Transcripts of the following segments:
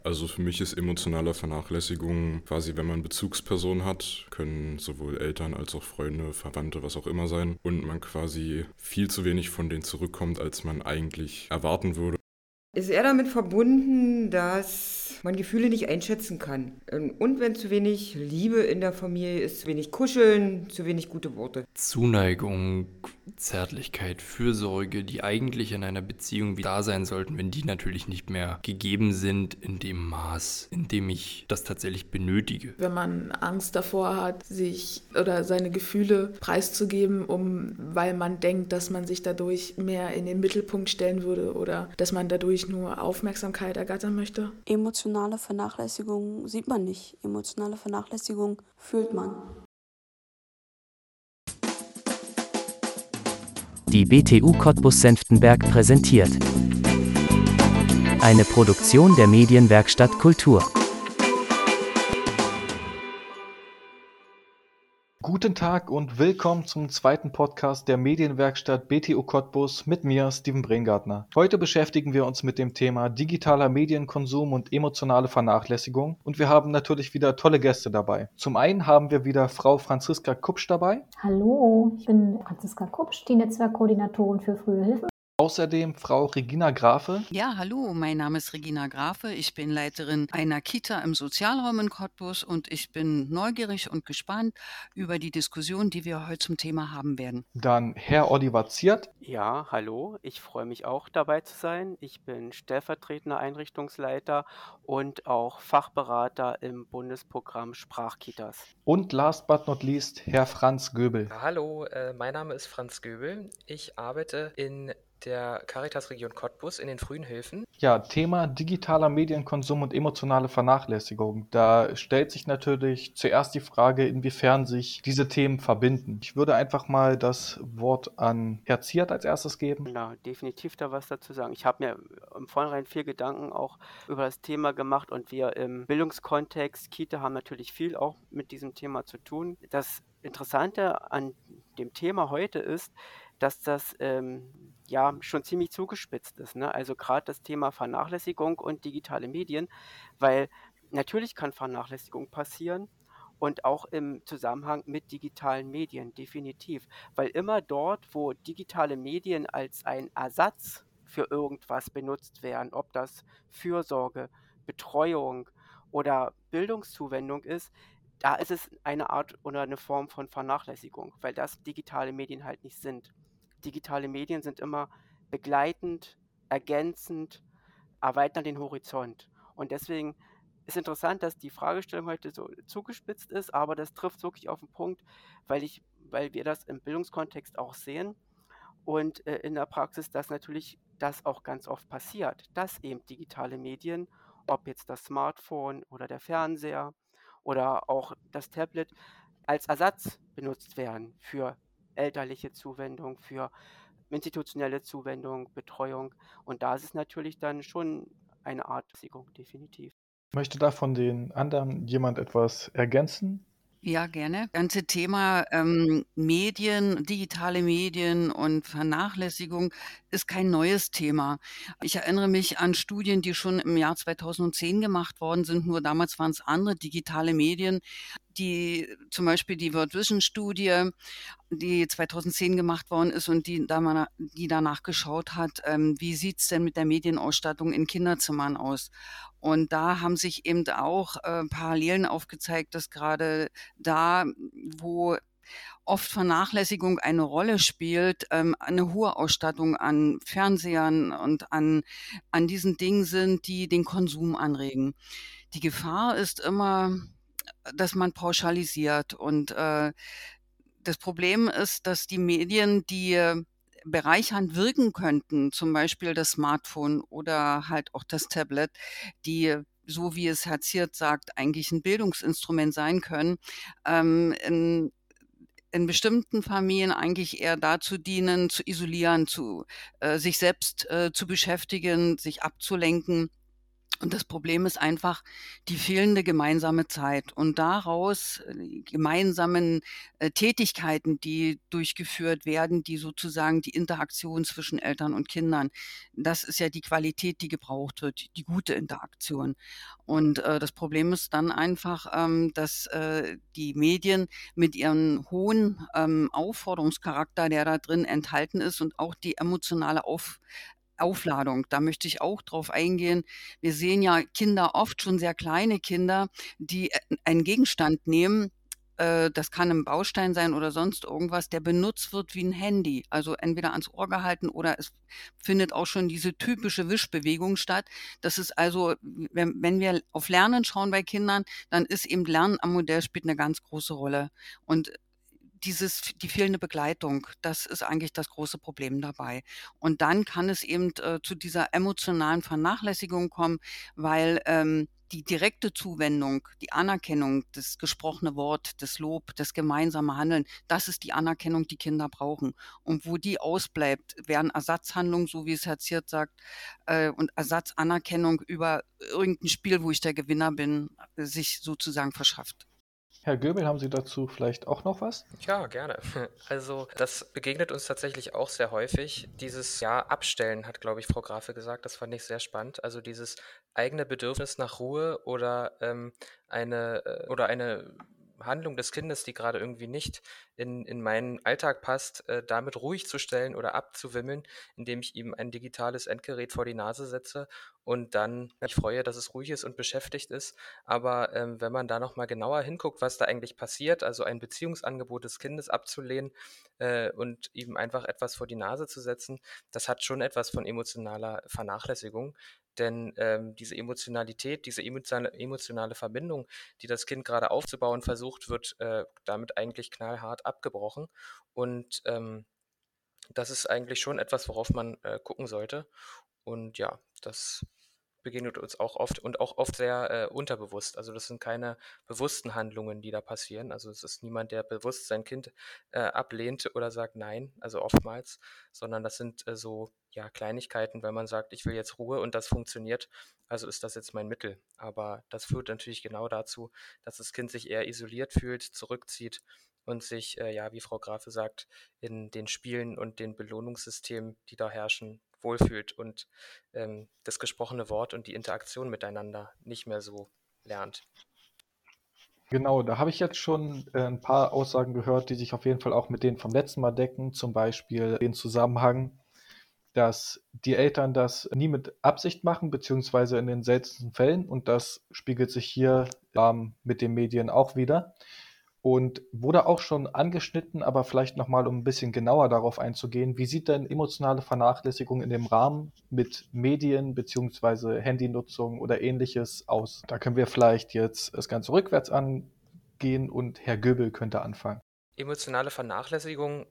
Also für mich ist emotionale Vernachlässigung quasi, wenn man Bezugspersonen hat, können sowohl Eltern als auch Freunde, Verwandte, was auch immer sein, und man quasi viel zu wenig von denen zurückkommt, als man eigentlich erwarten würde. Ist eher damit verbunden, dass man Gefühle nicht einschätzen kann. Und wenn zu wenig Liebe in der Familie ist, zu wenig Kuscheln, zu wenig gute Worte. Zuneigung, Zärtlichkeit, Fürsorge, die eigentlich in einer Beziehung da sein sollten, wenn die natürlich nicht mehr gegeben sind in dem Maß, in dem ich das tatsächlich benötige. Wenn man Angst davor hat, sich oder seine Gefühle preiszugeben, weil man denkt, dass man sich dadurch mehr in den Mittelpunkt stellen würde oder dass man dadurch nur Aufmerksamkeit ergattern möchte. Emotionale Vernachlässigung sieht man nicht. Emotionale Vernachlässigung fühlt man. Die BTU Cottbus-Senftenberg präsentiert eine Produktion der Medienwerkstatt Kultur. Guten Tag und willkommen zum zweiten Podcast der Medienwerkstatt BTU Cottbus mit mir, Steven Breengartner. Heute beschäftigen wir uns mit dem Thema digitaler Medienkonsum und emotionale Vernachlässigung und wir haben natürlich wieder tolle Gäste dabei. Zum einen haben wir wieder Frau Franziska Kupsch dabei. Hallo, ich bin Franziska Kupsch, die Netzwerkkoordinatorin für Frühe Hilfe. Außerdem Frau Regina Grafe. Ja, hallo, mein Name ist Regina Grafe. Ich bin Leiterin einer Kita im Sozialraum in Cottbus und ich bin neugierig und gespannt über die Diskussion, die wir heute zum Thema haben werden. Dann Herr Oliver Ziert. Ja, hallo, ich freue mich auch dabei zu sein. Ich bin stellvertretender Einrichtungsleiter und auch Fachberater im Bundesprogramm Sprachkitas. Und last but not least Herr Franz Göbel. Hallo, mein Name ist Franz Göbel. Ich arbeite in der Caritas-Region Cottbus in den frühen Hilfen. Ja, Thema digitaler Medienkonsum und emotionale Vernachlässigung. Da stellt sich natürlich zuerst die Frage, inwiefern sich diese Themen verbinden. Ich würde einfach mal das Wort an Herr Ziert als erstes geben. Ja, definitiv da was dazu sagen. Ich habe mir im Vornherein viel Gedanken auch über das Thema gemacht und wir im Bildungskontext, Kita, haben natürlich viel auch mit diesem Thema zu tun. Das Interessante an dem Thema heute ist, dass das ja schon ziemlich zugespitzt ist, ne? Also gerade das Thema Vernachlässigung und digitale Medien, weil natürlich kann Vernachlässigung passieren und auch im Zusammenhang mit digitalen Medien, definitiv. Weil immer dort, wo digitale Medien als ein Ersatz für irgendwas benutzt werden, ob das Fürsorge, Betreuung oder Bildungszuwendung ist, da ist es eine Art oder eine Form von Vernachlässigung, weil das digitale Medien halt nicht sind. Digitale Medien sind immer begleitend, ergänzend, erweitern den Horizont. Und deswegen ist interessant, dass die Fragestellung heute so zugespitzt ist, aber das trifft wirklich auf den Punkt, weil wir das im Bildungskontext auch sehen und in der Praxis, dass natürlich das auch ganz oft passiert, dass eben digitale Medien, ob jetzt das Smartphone oder der Fernseher oder auch das Tablet, als Ersatz benutzt werden für elterliche Zuwendung, für institutionelle Zuwendung, Betreuung. Und da ist es natürlich dann schon eine Art Sicherung, definitiv. Möchte da von den anderen jemand etwas ergänzen? Ja, gerne. Das ganze Thema Medien, digitale Medien und Vernachlässigung ist kein neues Thema. Ich erinnere mich an Studien, die schon im Jahr 2010 gemacht worden sind, nur damals waren es andere digitale Medien, die zum Beispiel die World Vision Studie, die 2010 gemacht worden ist und die danach geschaut hat, wie sieht's denn mit der Medienausstattung in Kinderzimmern aus? Und da haben sich eben auch Parallelen aufgezeigt, dass gerade da, wo oft Vernachlässigung eine Rolle spielt, eine hohe Ausstattung an Fernsehern und an diesen Dingen sind, die den Konsum anregen. Die Gefahr ist immer, dass man pauschalisiert und das Problem ist, dass die Medien, die bereichernd wirken könnten, zum Beispiel das Smartphone oder halt auch das Tablet, die, so wie es Herr Ziert sagt, eigentlich ein Bildungsinstrument sein können, in bestimmten Familien eigentlich eher dazu dienen, zu isolieren, sich selbst zu beschäftigen, sich abzulenken Und das Problem ist einfach die fehlende gemeinsame Zeit und daraus gemeinsamen Tätigkeiten, die durchgeführt werden, die sozusagen die Interaktion zwischen Eltern und Kindern, das ist ja die Qualität, die gebraucht wird, die gute Interaktion. Und das Problem ist dann einfach, dass die Medien mit ihrem hohen Aufforderungscharakter, der da drin enthalten ist und auch die emotionale Aufladung. Da möchte ich auch drauf eingehen. Wir sehen ja Kinder, oft schon sehr kleine Kinder, die einen Gegenstand nehmen. Das kann ein Baustein sein oder sonst irgendwas, der benutzt wird wie ein Handy. Also entweder ans Ohr gehalten oder es findet auch schon diese typische Wischbewegung statt. Das ist also, wenn wir auf Lernen schauen bei Kindern, dann ist eben Lernen am Modell spielt eine ganz große Rolle. Und die fehlende Begleitung, das ist eigentlich das große Problem dabei. Und dann kann es eben zu dieser emotionalen Vernachlässigung kommen, weil die direkte Zuwendung, die Anerkennung, das gesprochene Wort, das Lob, das gemeinsame Handeln, das ist die Anerkennung, die Kinder brauchen. Und wo die ausbleibt, werden Ersatzhandlungen, so wie es Herr Ziert sagt, und Ersatzanerkennung über irgendein Spiel, wo ich der Gewinner bin, sich sozusagen verschafft. Herr Göbel, haben Sie dazu vielleicht auch noch was? Ja, gerne. Also das begegnet uns tatsächlich auch sehr häufig. Dieses Abstellen hat, glaube ich, Frau Grafe gesagt, das fand ich sehr spannend. Also dieses eigene Bedürfnis nach Ruhe oder eine Handlung des Kindes, die gerade irgendwie nicht in meinen Alltag passt, damit ruhig zu stellen oder abzuwimmeln, indem ich ihm ein digitales Endgerät vor die Nase setze und dann mich freue, dass es ruhig ist und beschäftigt ist. Aber wenn man da nochmal genauer hinguckt, was da eigentlich passiert, also ein Beziehungsangebot des Kindes abzulehnen und ihm einfach etwas vor die Nase zu setzen, das hat schon etwas von emotionaler Vernachlässigung. Denn diese Emotionalität, diese emotionale Verbindung, die das Kind gerade aufzubauen versucht, wird damit eigentlich knallhart abgebrochen. Und das ist eigentlich schon etwas, worauf man gucken sollte. Und ja, das begegnet uns auch oft und auch oft sehr unterbewusst. Also das sind keine bewussten Handlungen, die da passieren. Also es ist niemand, der bewusst sein Kind ablehnt oder sagt nein, also oftmals, sondern das sind so Kleinigkeiten, weil man sagt, ich will jetzt Ruhe und das funktioniert, also ist das jetzt mein Mittel. Aber das führt natürlich genau dazu, dass das Kind sich eher isoliert fühlt, zurückzieht und sich, wie Frau Grafe sagt, in den Spielen und den Belohnungssystemen, die da herrschen, wohlfühlt und das gesprochene Wort und die Interaktion miteinander nicht mehr so lernt. Genau, da habe ich jetzt schon ein paar Aussagen gehört, die sich auf jeden Fall auch mit denen vom letzten Mal decken. Zum Beispiel den Zusammenhang, dass die Eltern das nie mit Absicht machen, beziehungsweise in den seltensten Fällen. Und das spiegelt sich hier mit den Medien auch wieder. Und wurde auch schon angeschnitten, aber vielleicht nochmal, um ein bisschen genauer darauf einzugehen, wie sieht denn emotionale Vernachlässigung in dem Rahmen mit Medien beziehungsweise Handynutzung oder Ähnliches aus? Da können wir vielleicht jetzt das Ganze rückwärts angehen und Herr Göbel könnte anfangen. Emotionale Vernachlässigung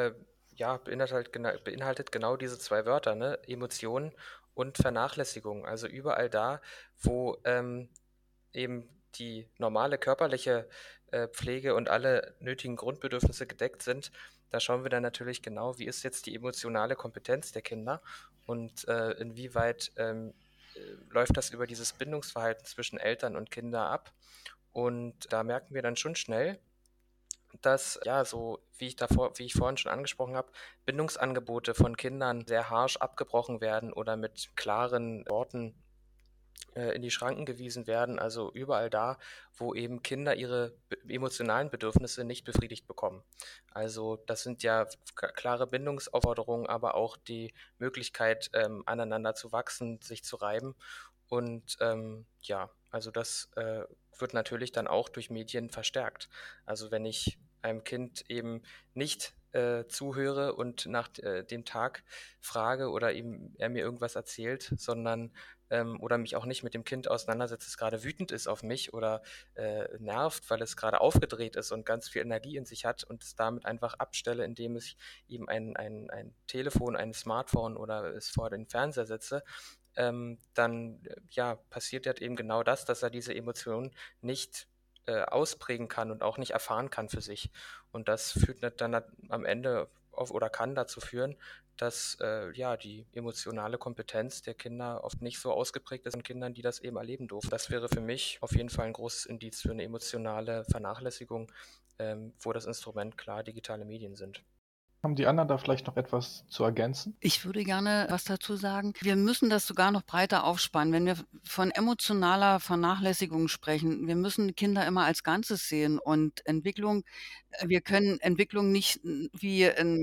beinhaltet genau diese zwei Wörter, ne? Emotion und Vernachlässigung. Also überall da, wo eben die normale körperliche Pflege und alle nötigen Grundbedürfnisse gedeckt sind, da schauen wir dann natürlich genau, wie ist jetzt die emotionale Kompetenz der Kinder und inwieweit läuft das über dieses Bindungsverhalten zwischen Eltern und Kindern ab. Und da merken wir dann schon schnell, dass, so wie ich vorhin schon angesprochen habe, Bindungsangebote von Kindern sehr harsch abgebrochen werden oder mit klaren Worten in die Schranken gewiesen werden, also überall da, wo eben Kinder ihre emotionalen Bedürfnisse nicht befriedigt bekommen. Also das sind ja klare Bindungsaufforderungen, aber auch die Möglichkeit, aneinander zu wachsen, sich zu reiben. Und also das wird natürlich dann auch durch Medien verstärkt. Also wenn ich einem Kind eben nicht zuhöre und nach dem Tag frage oder er mir irgendwas erzählt, sondern oder mich auch nicht mit dem Kind auseinandersetze, es gerade wütend ist auf mich oder nervt, weil es gerade aufgedreht ist und ganz viel Energie in sich hat und es damit einfach abstelle, indem ich ihm ein Telefon, ein Smartphone oder es vor den Fernseher setze, dann passiert halt eben genau das, dass er diese Emotionen nicht ausprägen kann und auch nicht erfahren kann für sich. Und das führt dann am Ende oder kann dazu führen, dass die emotionale Kompetenz der Kinder oft nicht so ausgeprägt ist an Kindern, die das eben erleben durften. Das wäre für mich auf jeden Fall ein großes Indiz für eine emotionale Vernachlässigung, wo das Instrument klar digitale Medien sind. Haben die anderen da vielleicht noch etwas zu ergänzen? Ich würde gerne was dazu sagen. Wir müssen das sogar noch breiter aufspannen. Wenn wir von emotionaler Vernachlässigung sprechen, wir müssen Kinder immer als Ganzes sehen und Entwicklung. Wir können Entwicklung nicht wie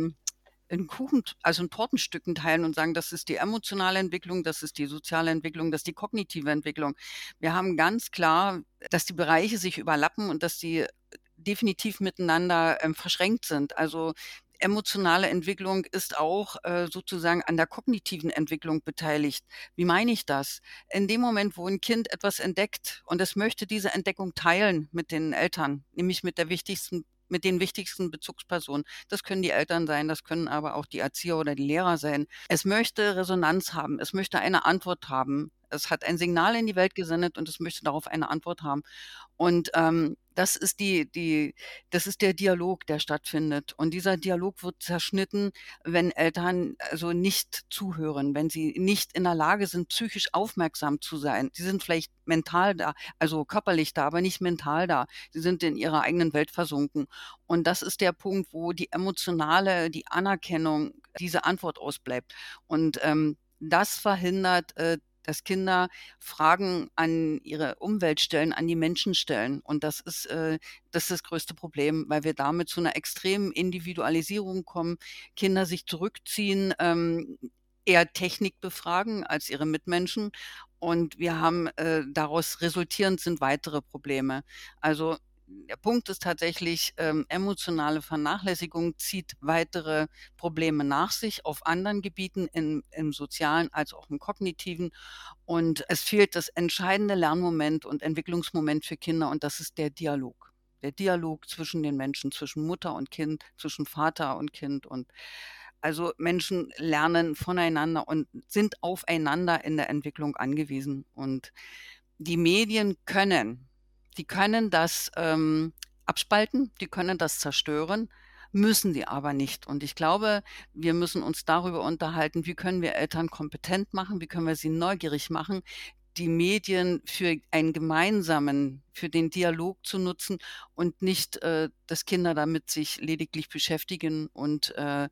in also in Tortenstücken teilen und sagen, das ist die emotionale Entwicklung, das ist die soziale Entwicklung, das ist die kognitive Entwicklung. Wir haben ganz klar, dass die Bereiche sich überlappen und dass die definitiv miteinander verschränkt sind. Also emotionale Entwicklung ist auch sozusagen an der kognitiven Entwicklung beteiligt. Wie meine ich das? In dem Moment, wo ein Kind etwas entdeckt und es möchte diese Entdeckung teilen mit den Eltern, nämlich mit den wichtigsten Bezugspersonen. Das können die Eltern sein, das können aber auch die Erzieher oder die Lehrer sein. Es möchte Resonanz haben, es möchte eine Antwort haben. Es hat ein Signal in die Welt gesendet und es möchte darauf eine Antwort haben. Und das ist das ist der Dialog, der stattfindet. Und dieser Dialog wird zerschnitten, wenn Eltern also nicht zuhören, wenn sie nicht in der Lage sind, psychisch aufmerksam zu sein. Sie sind vielleicht mental da, also körperlich da, aber nicht mental da. Sie sind in ihrer eigenen Welt versunken. Und das ist der Punkt, wo die Anerkennung, diese Antwort ausbleibt. Und das verhindert, dass Kinder Fragen an ihre Umwelt stellen, an die Menschen stellen. Und das ist das größte Problem, weil wir damit zu einer extremen Individualisierung kommen, Kinder sich zurückziehen, eher Technik befragen als ihre Mitmenschen. Und wir haben daraus resultierend sind weitere Probleme. Also der Punkt ist tatsächlich, emotionale Vernachlässigung zieht weitere Probleme nach sich auf anderen Gebieten, im sozialen als auch im kognitiven. Und es fehlt das entscheidende Lernmoment und Entwicklungsmoment für Kinder und das ist der Dialog. Der Dialog zwischen den Menschen, zwischen Mutter und Kind, zwischen Vater und Kind. Und also Menschen lernen voneinander und sind aufeinander in der Entwicklung angewiesen. Und die Medien können das abspalten, die können das zerstören, müssen sie aber nicht. Und ich glaube, wir müssen uns darüber unterhalten, wie können wir Eltern kompetent machen, wie können wir sie neugierig machen, die Medien für den Dialog zu nutzen und nicht, dass Kinder damit sich lediglich beschäftigen und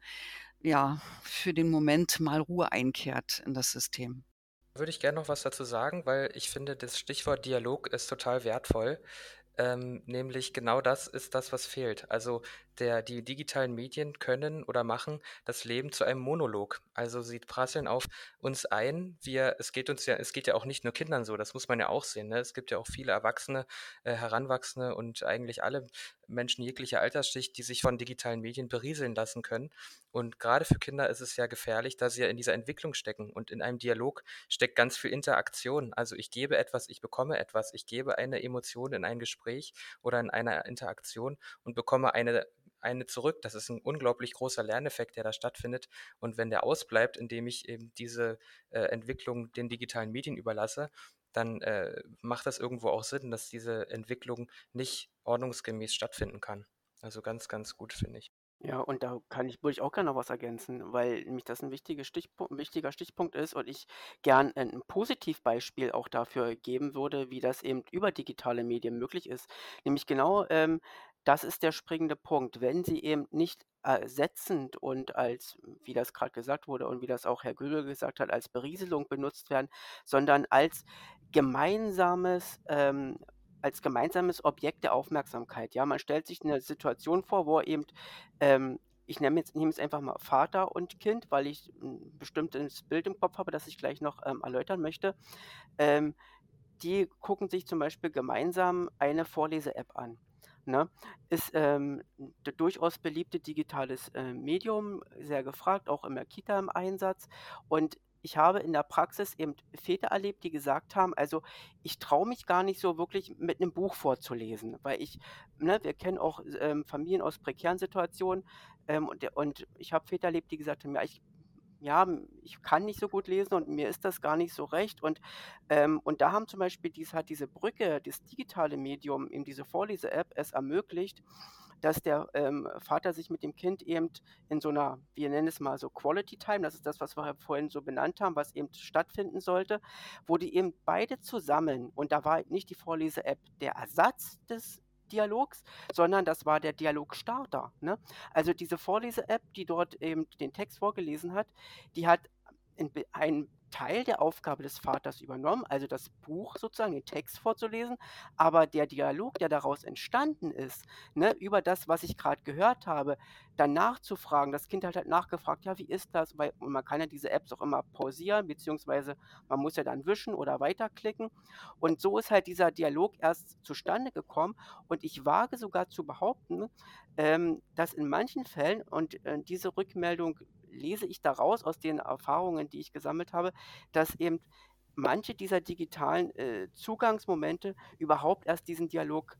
für den Moment mal Ruhe einkehrt in das System. Würde ich gerne noch was dazu sagen, weil ich finde, das Stichwort Dialog ist total wertvoll. Nämlich genau das ist das, was fehlt. Also die digitalen Medien können oder machen das Leben zu einem Monolog. Also sie prasseln auf uns ein. Es geht ja auch nicht nur Kindern so, das muss man ja auch sehen. Ne? Es gibt ja auch viele Erwachsene, Heranwachsende und eigentlich alle Menschen jeglicher Altersschicht, die sich von digitalen Medien berieseln lassen können. Und gerade für Kinder ist es ja gefährlich, da sie ja in dieser Entwicklung stecken. Und in einem Dialog steckt ganz viel Interaktion. Also ich gebe etwas, ich bekomme etwas. Ich gebe eine Emotion in ein Gespräch oder in einer Interaktion und bekomme eine zurück. Das ist ein unglaublich großer Lerneffekt, der da stattfindet. Und wenn der ausbleibt, indem ich eben diese Entwicklung den digitalen Medien überlasse, dann macht das irgendwo auch Sinn, dass diese Entwicklung nicht ordnungsgemäß stattfinden kann. Also ganz, ganz gut, finde ich. Ja, und da würde ich auch gerne noch was ergänzen, weil nämlich das ein wichtiger Stichpunkt ist und ich gern ein Positivbeispiel auch dafür geben würde, wie das eben über digitale Medien möglich ist. Nämlich genau, das ist der springende Punkt. Wenn sie eben nicht ersetzend und als, wie das gerade gesagt wurde und wie das auch Herr Gödel gesagt hat, als Berieselung benutzt werden, sondern als gemeinsames Objekt der Aufmerksamkeit. Ja, man stellt sich eine Situation vor, wo eben, ich nehme jetzt einfach mal Vater und Kind, weil ich ein bestimmtes Bild im Kopf habe, das ich gleich noch erläutern möchte. Die gucken sich zum Beispiel gemeinsam eine Vorlese-App an. Ne? Ist durchaus beliebte digitales Medium, sehr gefragt, auch in der Kita im Einsatz. Und ich habe in der Praxis eben Väter erlebt, die gesagt haben, also ich traue mich gar nicht so wirklich mit einem Buch vorzulesen, weil wir kennen auch Familien aus prekären Situationen und ich habe Väter erlebt, die gesagt haben, ich kann nicht so gut lesen und mir ist das gar nicht so recht. Und da haben zum Beispiel hat diese Brücke, das digitale Medium, eben diese Vorlese-App, es ermöglicht, dass der Vater sich mit dem Kind eben in so einer, wir nennen es mal so Quality Time, das ist das, was wir vorhin so benannt haben, was eben stattfinden sollte, wo die eben beide zusammen, und da war nicht die Vorlese-App der Ersatz des Dialogs, sondern das war der Dialogstarter. Ne? Also diese Vorlese-App, die dort eben den Text vorgelesen hat, die hat einen Teil der Aufgabe des Vaters übernommen, also das Buch sozusagen, den Text vorzulesen, aber der Dialog, der daraus entstanden ist, ne, über das, was ich gerade gehört habe, dann nachzufragen. Das Kind hat halt nachgefragt, ja, wie ist das? Und man kann ja diese Apps auch immer pausieren, beziehungsweise man muss ja dann wischen oder weiterklicken. Und so ist halt dieser Dialog erst zustande gekommen. Und ich wage sogar zu behaupten, dass in manchen Fällen, und diese Rückmeldung lese ich daraus aus den Erfahrungen, die ich gesammelt habe, dass eben manche dieser digitalen Zugangsmomente überhaupt erst diesen Dialog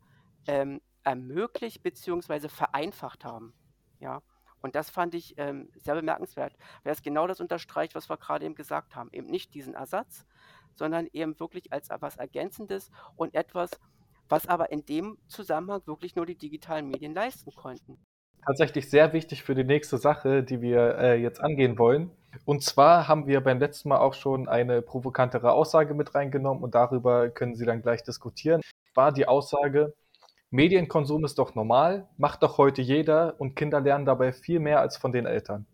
ermöglicht bzw. vereinfacht haben. Ja, und das fand ich sehr bemerkenswert, weil es genau das unterstreicht, was wir gerade eben gesagt haben. Eben nicht diesen Ersatz, sondern eben wirklich als etwas Ergänzendes und etwas, was aber in dem Zusammenhang wirklich nur die digitalen Medien leisten konnten. Tatsächlich sehr wichtig für die nächste Sache, die wir jetzt angehen wollen. Und zwar haben wir beim letzten Mal auch schon eine provokantere Aussage mit reingenommen und darüber können Sie dann gleich diskutieren. War die Aussage, Medienkonsum ist doch normal, macht doch heute jeder und Kinder lernen dabei viel mehr als von den Eltern.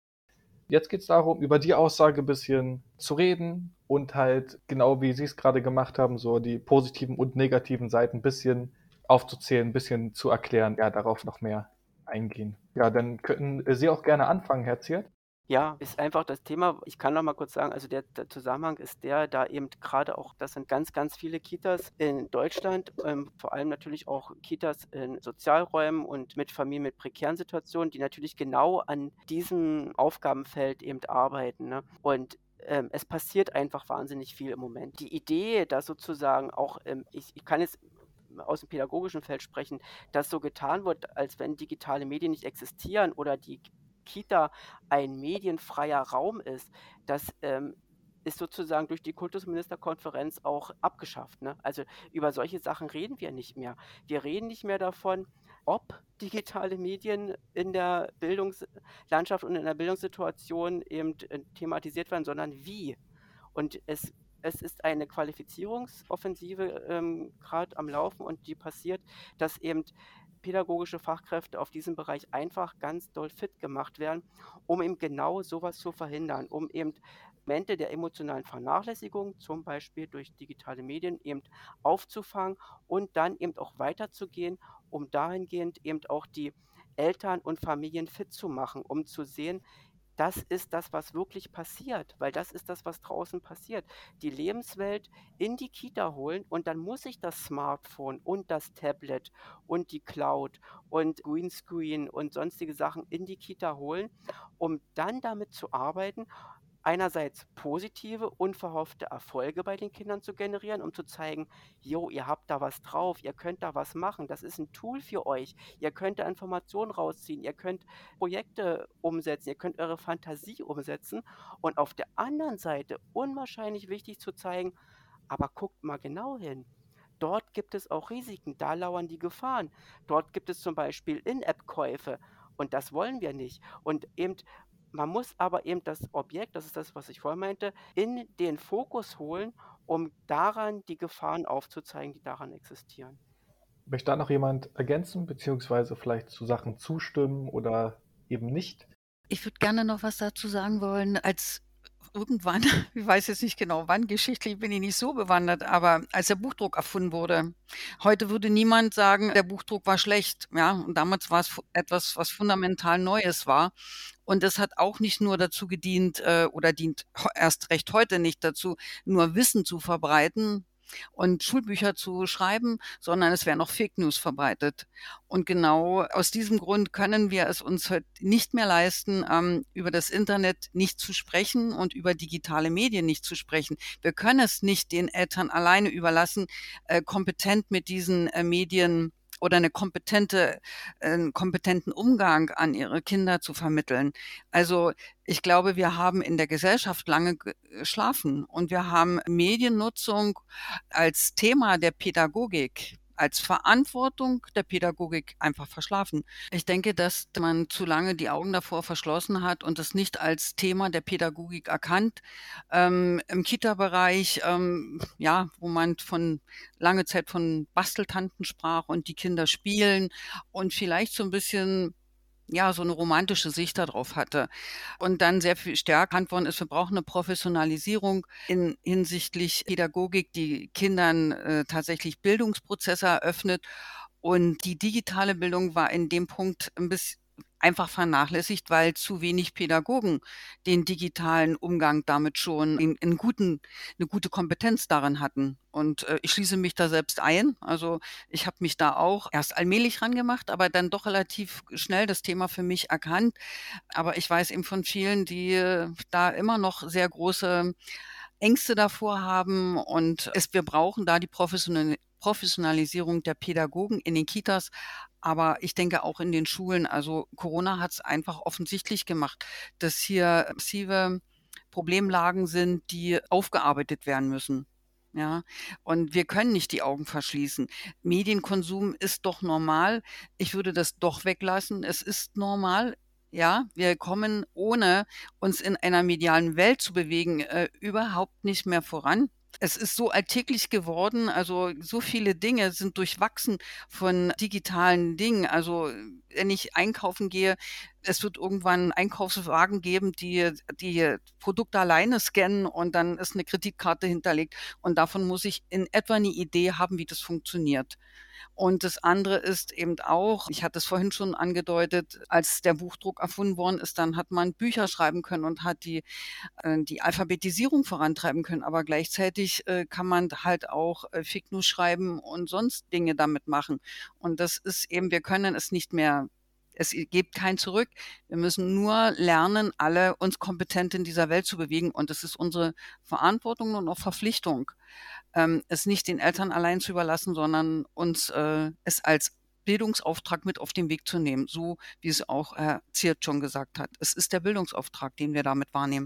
Jetzt geht es darum, über die Aussage ein bisschen zu reden und halt genau wie Sie es gerade gemacht haben, so die positiven und negativen Seiten ein bisschen aufzuzählen, ein bisschen zu erklären, ja, darauf noch mehr eingehen. Ja, dann könnten Sie auch gerne anfangen, Herr Ziert. Ja, ist einfach das Thema. Ich kann noch mal kurz sagen, also der Zusammenhang ist da eben gerade auch, das sind ganz, ganz viele Kitas in Deutschland, vor allem natürlich auch Kitas in Sozialräumen und mit Familien mit prekären Situationen, die natürlich genau an diesem Aufgabenfeld eben arbeiten. Ne? Und es passiert einfach wahnsinnig viel im Moment. Die Idee, dass sozusagen auch, ich kann jetzt aus dem pädagogischen Feld sprechen, dass so getan wird, als wenn digitale Medien nicht existieren oder die Kita ein medienfreier Raum ist, das ist sozusagen durch die Kultusministerkonferenz auch abgeschafft. Ne? Also über solche Sachen reden wir nicht mehr. Wir reden nicht mehr davon, ob digitale Medien in der Bildungslandschaft und in der Bildungssituation eben thematisiert werden, sondern wie. Und es ist eine Qualifizierungsoffensive gerade am Laufen und die passiert, dass eben pädagogische Fachkräfte auf diesem Bereich einfach ganz doll fit gemacht werden, um eben genau sowas zu verhindern, um eben Momente der emotionalen Vernachlässigung, zum Beispiel durch digitale Medien, eben aufzufangen und dann eben auch weiterzugehen, um dahingehend eben auch die Eltern und Familien fit zu machen, um zu sehen, das ist das, was wirklich passiert, weil das ist das, was draußen passiert. Die Lebenswelt in die Kita holen und dann muss ich das Smartphone und das Tablet und die Cloud und Greenscreen und sonstige Sachen in die Kita holen, um dann damit zu arbeiten, einerseits positive, unverhoffte Erfolge bei den Kindern zu generieren, um zu zeigen, jo, ihr habt da was drauf, ihr könnt da was machen, das ist ein Tool für euch, ihr könnt da Informationen rausziehen, ihr könnt Projekte umsetzen, ihr könnt eure Fantasie umsetzen und auf der anderen Seite unwahrscheinlich wichtig zu zeigen, aber guckt mal genau hin. Dort gibt es auch Risiken, da lauern die Gefahren. Dort gibt es zum Beispiel In-App-Käufe und das wollen wir nicht. Und eben man muss aber eben das Objekt, das ist das, was ich vorher meinte, in den Fokus holen, um daran die Gefahren aufzuzeigen, die daran existieren. Möchte da noch jemand ergänzen, beziehungsweise vielleicht zu Sachen zustimmen oder eben nicht? Ich würde gerne noch was dazu sagen wollen, als irgendwann, ich weiß jetzt nicht genau wann, geschichtlich bin ich nicht so bewandert, aber als der Buchdruck erfunden wurde, heute würde niemand sagen, der Buchdruck war schlecht, ja, und damals war es etwas, was fundamental Neues war. Und es hat auch nicht nur dazu gedient oder dient erst recht heute nicht dazu, nur Wissen zu verbreiten und Schulbücher zu schreiben, sondern es werden auch Fake News verbreitet. Und genau aus diesem Grund können wir es uns heute nicht mehr leisten, über das Internet nicht zu sprechen und über digitale Medien nicht zu sprechen. Wir können es nicht den Eltern alleine überlassen, kompetent mit diesen Medien oder einen kompetenten Umgang an ihre Kinder zu vermitteln. Also ich glaube, wir haben in der Gesellschaft lange geschlafen und wir haben Mediennutzung als Thema der Pädagogik als Verantwortung der Pädagogik einfach verschlafen. Ich denke, dass man zu lange die Augen davor verschlossen hat und es nicht als Thema der Pädagogik erkannt. Im Kita-Bereich, ja, wo man lange Zeit von Basteltanten sprach und die Kinder spielen und vielleicht so ein bisschen ja, so eine romantische Sicht darauf hatte. Und dann sehr viel stärker erkannt worden ist, wir brauchen eine Professionalisierung hinsichtlich Pädagogik, die Kindern tatsächlich Bildungsprozesse eröffnet. Und die digitale Bildung war in dem Punkt ein bisschen einfach vernachlässigt, weil zu wenig Pädagogen den digitalen Umgang damit schon eine gute Kompetenz darin hatten. Und ich schließe mich da selbst ein. Also ich habe mich da auch erst allmählich rangemacht, aber dann doch relativ schnell das Thema für mich erkannt. Aber ich weiß eben von vielen, die da immer noch sehr große Ängste davor haben und wir brauchen da die Professionalisierung der Pädagogen in den Kitas, aber ich denke auch in den Schulen. Also Corona hat es einfach offensichtlich gemacht, dass hier massive Problemlagen sind, die aufgearbeitet werden müssen. Ja, und wir können nicht die Augen verschließen. Medienkonsum ist doch normal. Ich würde das doch weglassen. Es ist normal. Ja, wir kommen, ohne uns in einer medialen Welt zu bewegen, überhaupt nicht mehr voran. Es ist so alltäglich geworden, also so viele Dinge sind durchwachsen von digitalen Dingen. Also wenn ich einkaufen gehe, es wird irgendwann Einkaufswagen geben, die Produkte alleine scannen und dann ist eine Kreditkarte hinterlegt. Und davon muss ich in etwa eine Idee haben, wie das funktioniert. Und das andere ist eben auch, ich hatte es vorhin schon angedeutet, als der Buchdruck erfunden worden ist, dann hat man Bücher schreiben können und hat die Alphabetisierung vorantreiben können. Aber gleichzeitig kann man halt auch Fake News schreiben und sonst Dinge damit machen. Und das ist eben, wir können es nicht mehr. Es gibt kein Zurück. Wir müssen nur lernen, alle uns kompetent in dieser Welt zu bewegen. Und es ist unsere Verantwortung und auch Verpflichtung, es nicht den Eltern allein zu überlassen, sondern uns es als Bildungsauftrag mit auf den Weg zu nehmen, so wie es auch Herr Ziert schon gesagt hat. Es ist der Bildungsauftrag, den wir damit wahrnehmen.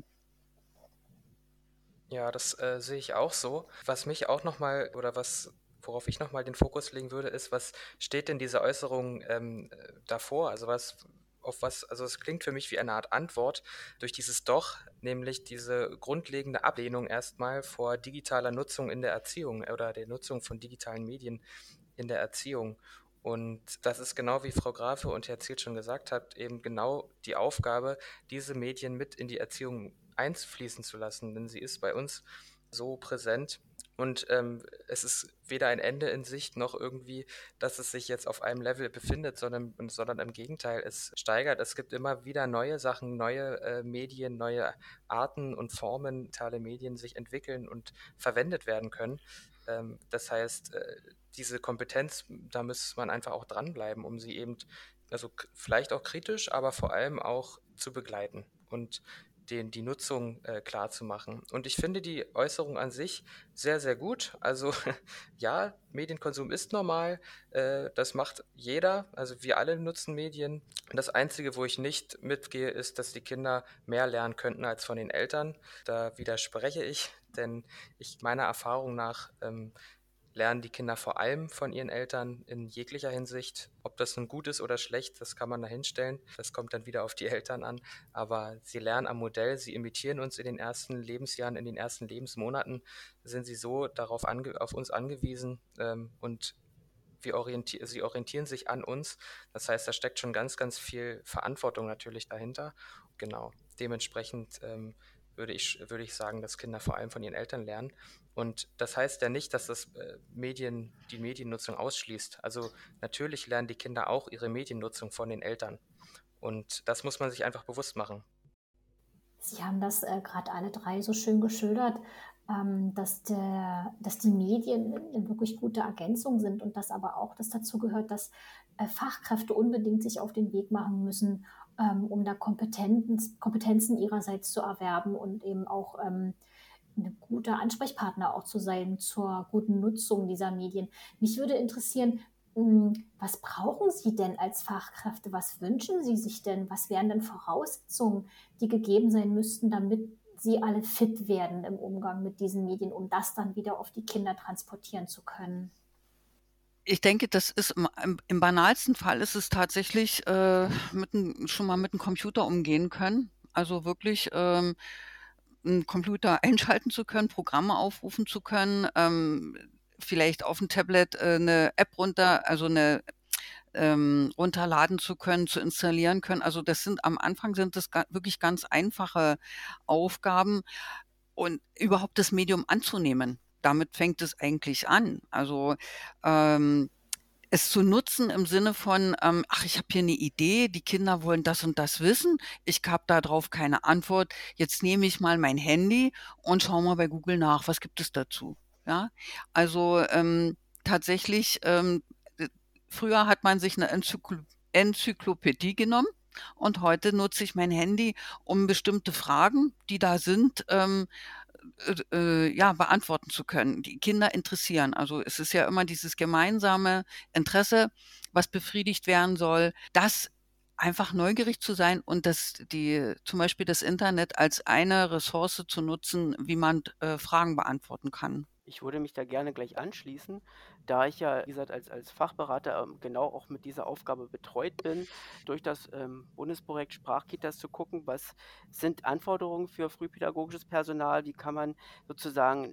Ja, das sehe ich auch so. Was mich auch nochmal, oder worauf ich nochmal den Fokus legen würde, ist, was steht denn diese Äußerung davor? Also also es klingt für mich wie eine Art Antwort durch dieses Doch, nämlich diese grundlegende Ablehnung erstmal vor digitaler Nutzung in der Erziehung oder der Nutzung von digitalen Medien in der Erziehung. Und das ist genau wie Frau Grafe und Herr Zielt schon gesagt habt, eben genau die Aufgabe, diese Medien mit in die Erziehung einfließen zu lassen, denn sie ist bei uns so präsent. Und es ist weder ein Ende in Sicht noch irgendwie, dass es sich jetzt auf einem Level befindet, sondern im Gegenteil, es steigert. Es gibt immer wieder neue Sachen, neue Medien, neue Arten und Formen, digitale Medien sich entwickeln und verwendet werden können. Das heißt, diese Kompetenz, da muss man einfach auch dranbleiben, um sie eben, also vielleicht auch kritisch, aber vor allem auch zu begleiten und die Nutzung klar zu machen. Und ich finde die Äußerung an sich sehr, sehr gut. Also ja, Medienkonsum ist normal, das macht jeder, also wir alle nutzen Medien. Das Einzige, wo ich nicht mitgehe, ist, dass die Kinder mehr lernen könnten als von den Eltern. Da widerspreche ich, denn meiner Erfahrung nach lernen die Kinder vor allem von ihren Eltern in jeglicher Hinsicht. Ob das nun gut ist oder schlecht, das kann man da hinstellen. Das kommt dann wieder auf die Eltern an. Aber sie lernen am Modell, sie imitieren uns in den ersten Lebensjahren, in den ersten Lebensmonaten, sind sie so auf uns angewiesen und sie orientieren sich an uns. Das heißt, da steckt schon ganz, ganz viel Verantwortung natürlich dahinter. Genau, dementsprechend würde ich sagen, dass Kinder vor allem von ihren Eltern lernen. Und das heißt ja nicht, dass das die Mediennutzung ausschließt. Also natürlich lernen die Kinder auch ihre Mediennutzung von den Eltern. Und das muss man sich einfach bewusst machen. Sie haben das gerade alle drei so schön geschildert, dass die Medien eine wirklich gute Ergänzung sind und dass aber auch das dazu gehört, dass Fachkräfte unbedingt sich auf den Weg machen müssen, um da Kompetenzen ihrerseits zu erwerben und eben auch ein guter Ansprechpartner auch zu sein zur guten Nutzung dieser Medien. Mich würde interessieren, was brauchen Sie denn als Fachkräfte? Was wünschen Sie sich denn? Was wären denn Voraussetzungen, die gegeben sein müssten, damit Sie alle fit werden im Umgang mit diesen Medien, um das dann wieder auf die Kinder transportieren zu können? Ich denke, das ist im banalsten Fall ist es tatsächlich schon mal mit einem Computer umgehen können. Also wirklich einen Computer einschalten zu können, Programme aufrufen zu können, vielleicht auf dem Tablet eine App runterladen zu können, zu installieren können. Also am Anfang sind das wirklich ganz einfache Aufgaben und überhaupt das Medium anzunehmen. Damit fängt es eigentlich an. Also es zu nutzen im Sinne von, ach, ich habe hier eine Idee, die Kinder wollen das und das wissen, ich habe darauf keine Antwort, jetzt nehme ich mal mein Handy und schaue mal bei Google nach, was gibt es dazu? Ja, also tatsächlich, früher hat man sich eine Enzyklopädie genommen und heute nutze ich mein Handy, um bestimmte Fragen, die da sind, ja, beantworten zu können, die Kinder interessieren. Also es ist ja immer dieses gemeinsame Interesse, was befriedigt werden soll, das einfach neugierig zu sein und zum Beispiel das Internet als eine Ressource zu nutzen, wie man Fragen beantworten kann. Ich würde mich da gerne gleich anschließen, da ich ja, wie gesagt, als Fachberater genau auch mit dieser Aufgabe betreut bin, durch das Bundesprojekt Sprachkitas zu gucken, was sind Anforderungen für frühpädagogisches Personal, wie kann man sozusagen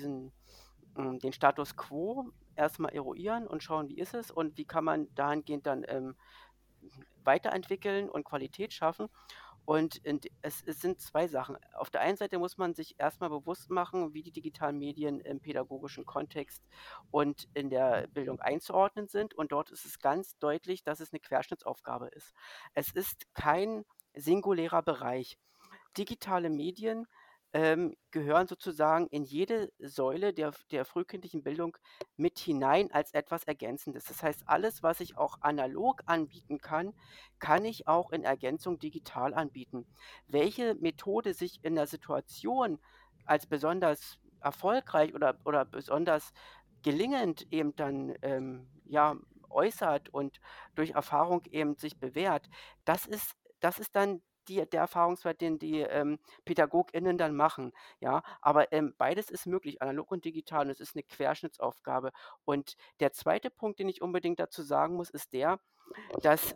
den Status quo erstmal eruieren und schauen, wie ist es und wie kann man dahingehend dann weiterentwickeln und Qualität schaffen. Und es sind zwei Sachen. Auf der einen Seite muss man sich erstmal bewusst machen, wie die digitalen Medien im pädagogischen Kontext und in der Bildung einzuordnen sind. Und dort ist es ganz deutlich, dass es eine Querschnittsaufgabe ist. Es ist kein singulärer Bereich. Digitale Medien gehören sozusagen in jede Säule der frühkindlichen Bildung mit hinein als etwas Ergänzendes. Das heißt, alles, was ich auch analog anbieten kann, kann ich auch in Ergänzung digital anbieten. Welche Methode sich in der Situation als besonders erfolgreich oder besonders gelingend eben dann ja, äußert und durch Erfahrung eben sich bewährt, das ist dann der Erfahrungswert, den die PädagogInnen dann machen. Ja, aber beides ist möglich, analog und digital, und es ist eine Querschnittsaufgabe. Und der zweite Punkt, den ich unbedingt dazu sagen muss, ist der, dass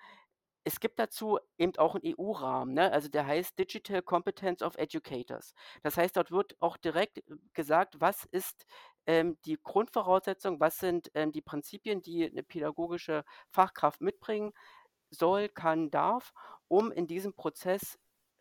es gibt dazu eben auch einen EU-Rahmen, ne? Also der heißt Digital Competence of Educators. Das heißt, dort wird auch direkt gesagt, was ist die Grundvoraussetzung, was sind die Prinzipien, die eine pädagogische Fachkraft mitbringen soll, kann, darf, um in diesem Prozess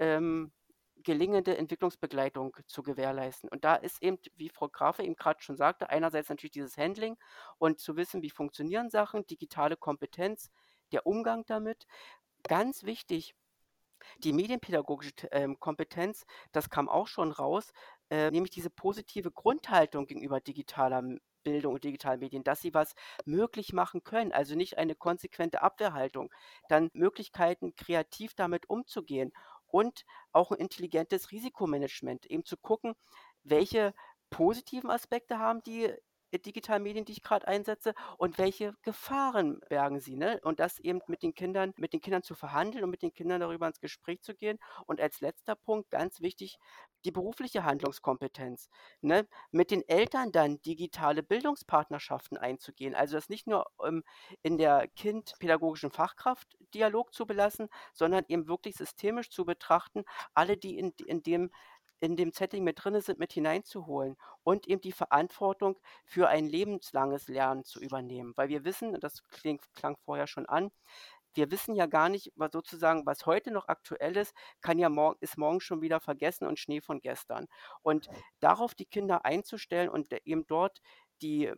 gelingende Entwicklungsbegleitung zu gewährleisten. Und da ist eben, wie Frau Grafe eben gerade schon sagte, einerseits natürlich dieses Handling und zu wissen, wie funktionieren Sachen, digitale Kompetenz, der Umgang damit. Ganz wichtig, die medienpädagogische Kompetenz, das kam auch schon raus, nämlich diese positive Grundhaltung gegenüber digitaler Bildung und digitalen Medien, dass sie was möglich machen können, also nicht eine konsequente Abwehrhaltung, dann Möglichkeiten, kreativ damit umzugehen und auch ein intelligentes Risikomanagement, eben zu gucken, welche positiven Aspekte haben die digitalen Medien, die ich gerade einsetze, und welche Gefahren bergen sie, ne? Und das eben mit den Kindern zu verhandeln und mit den Kindern darüber ins Gespräch zu gehen. Und als letzter Punkt, ganz wichtig, die berufliche Handlungskompetenz, ne? Mit den Eltern dann digitale Bildungspartnerschaften einzugehen. Also das nicht nur in der kindpädagogischen Fachkraft Dialog zu belassen, sondern eben wirklich systemisch zu betrachten, alle, die in dem Setting mit drin sind, mit hineinzuholen und eben die Verantwortung für ein lebenslanges Lernen zu übernehmen. Weil wir wissen, und das klang vorher schon an, wir wissen ja gar nicht, was heute noch aktuell ist, ist morgen schon wieder vergessen und Schnee von gestern. Und darauf die Kinder einzustellen und eben dort die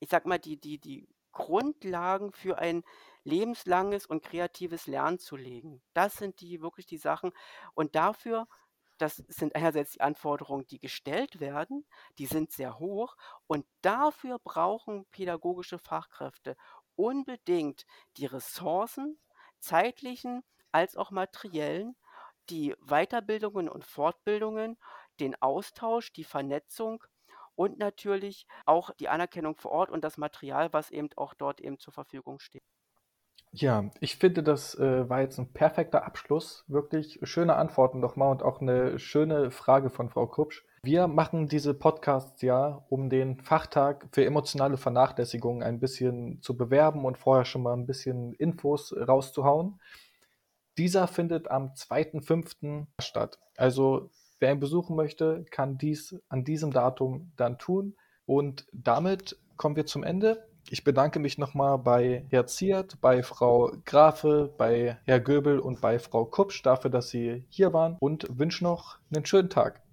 Grundlagen für ein lebenslanges und kreatives Lernen zu legen. Das sind wirklich die Sachen. Und dafür, das sind einerseits die Anforderungen, die gestellt werden, die sind sehr hoch, und dafür brauchen pädagogische Fachkräfte unbedingt die Ressourcen, zeitlichen als auch materiellen, die Weiterbildungen und Fortbildungen, den Austausch, die Vernetzung und natürlich auch die Anerkennung vor Ort und das Material, was eben auch dort eben zur Verfügung steht. Ja, ich finde, das war jetzt ein perfekter Abschluss. Wirklich schöne Antworten nochmal und auch eine schöne Frage von Frau Krupsch. Wir machen diese Podcasts ja, um den Fachtag für emotionale Vernachlässigung ein bisschen zu bewerben und vorher schon mal ein bisschen Infos rauszuhauen. Dieser findet am 2.5. statt. Also wer ihn besuchen möchte, kann dies an diesem Datum dann tun. Und damit kommen wir zum Ende. Ich bedanke mich nochmal bei Herr Ziert, bei Frau Grafe, bei Herr Göbel und bei Frau Kupsch dafür, dass Sie hier waren und wünsche noch einen schönen Tag.